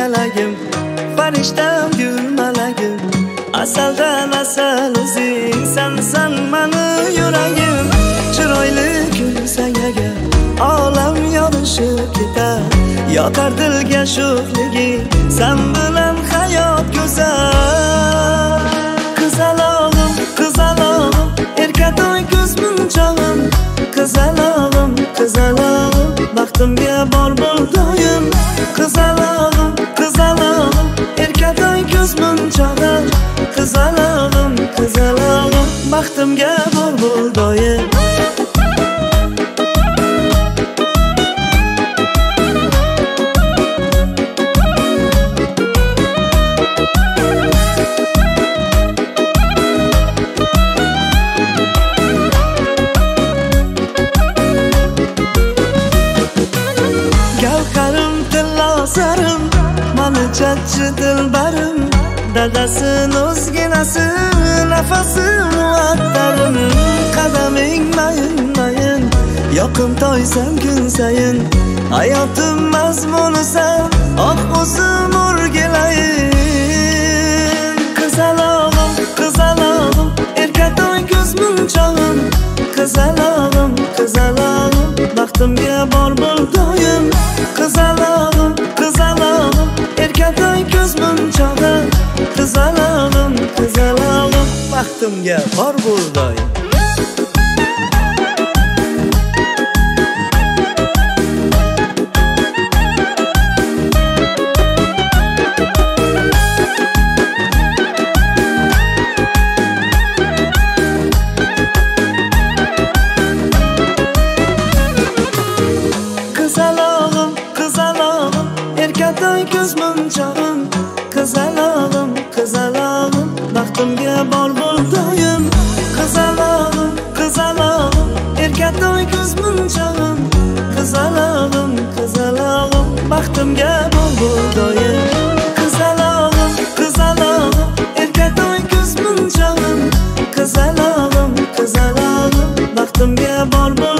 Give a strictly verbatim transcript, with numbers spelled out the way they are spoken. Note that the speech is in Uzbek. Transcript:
kalagim, farishtam gul malagim, asaldan asal o'zing sensan mani yuragim. Chiroyli kulsang agar olam yorishib ketar, yotar dilga sho'xliging, sen bilan hayot go'zal. Qizalog'im, qizalog'im, erkatoy ko'z munchog'im, qizalog'im, qizalog'im, baxtimga bor bo'l doim. Qizalog'im, qizalog'im, erkatoy ko'z munchog'im, qizalog'im, qizalog'im, baxtimga bor bo'l doim. Sarim, mani chachchi dilbarim, dadasin o'zginasi, nafasim muattarim. Qadaming mayin mayin, yoqimtoysan kun sayin, hayotim mazmunisan, oq o'zim o'rgilayin. Qizalog'im, qizalog'im, erkatoy ko'z munchog'im, qizalog'im, qizalog'im, baxtimga bor bo'l doim. Qizalog'im, qizalog'im, erkatoy ko'z munchog'im, qizalog'im, qizalog'im, baxtimga bor bo'l doim. Qizalog'im, qizalog'im, erkatoy ko'z munchog'im, qizalog'im, qizalog'im, baxtimga bor bo'l doim. Qizalog'im, qizalog'im, erkatoy ko'z munchog'im, qizalog'im, qizalog'im, baxtimga bor bo'l doim. Qizalog'im, qizalog'im, erkatoy ko'z munchog'im, qizalog'im, qizalog'im, baxtimga bor bo'l